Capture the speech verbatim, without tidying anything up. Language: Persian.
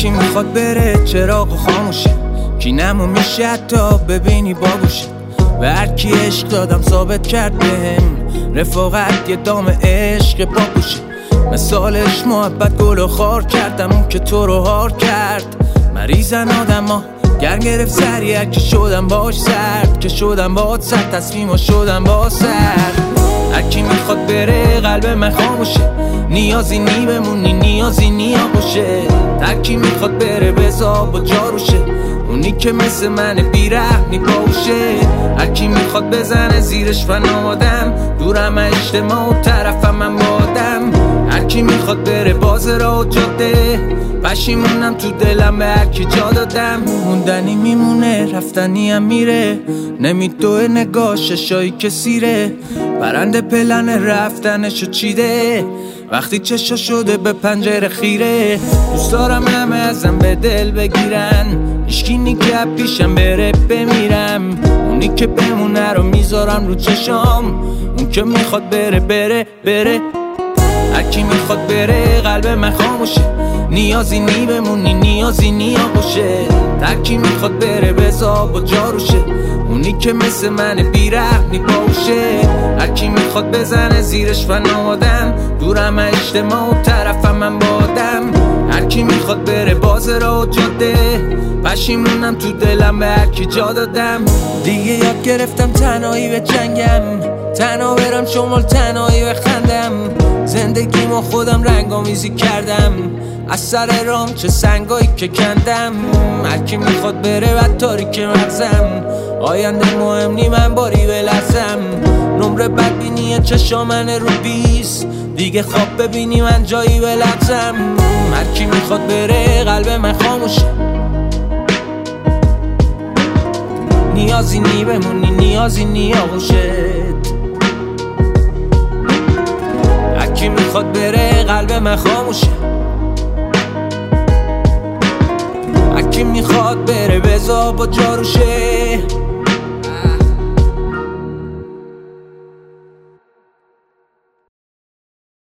هرکی میخواد بره چراغ خاموشه، کی نمو میشه حتی ببینی باگوشه. و هرکی عشق دادم ثابت کرد بهم رفاقت یه دام عشق باگوشه. مثالش محبت گل و خار کردم اون که تو رو هار کرد. مریضن آدم ها گرم گرفت سریع که شدم باش سرد، که شدم باش سرد تصمیم ها شدم با سرد. هرکی میخواد بره قلب من خاموشه، نیازی نی بمونی نیازی نیا باشه. هرکی میخواد بره بزا با جاروشه، اونی که مثل من بیرحمی باشه. هرکی میخواد بزنه زیرش فنامادم، دورم اجتماع و طرفم من بادم. هرکی میخواد بره باز را و جاده، پشیمونم تو دلم به هرکی جا دادم. موندنی میمونه رفتنی هم میره، نمیدوه نگاه ششایی که سیره. برنده پلن رفتنشو چیده، وقتی چشا شده به پنجره خیره. دوست دارم همه ازم به دل بگیرن، هیچکی نیگه پیشم بره بمیرم. اونی که بمونه رو میذارم رو چشام، اون که میخواد بره بره بره. هرکی میخواد بره قلب من خاموشه، نیازی نی بمونی نیازی نیا باشه. هرکی میخواد بره بزا با جاروشه، اونی که مثل من بیرحمی باشه. هرکی میخواد بزنه زیرش فنامادم، دورم اجتماع و طرفم من بادم. هرکی میخواد بره باز را و جاده، پشیمونم تو دلم به هرکی جا دادم. دیگه یاد گرفتم تنهایی به جنگم، تنها برم شمال تنهایی بخندم. زندگیمو خودم رنگامیزی کردم، از سر رام چه سنگایی که کندم. هرکی میخواد بره و تاریک مغزم، آینده مهم نی من باری بلرزم. نمره بدبینی چشامن رو بیست، دیگه خواب ببینی من جایی بلرزم. هرکی میخواد بره قلب من خاموشه، نیازی نی بمونی نیازی نیا باشه. هرکی میخواد بره قلب من خاموشه، هرکی میخواد بره بزا با جاروشه.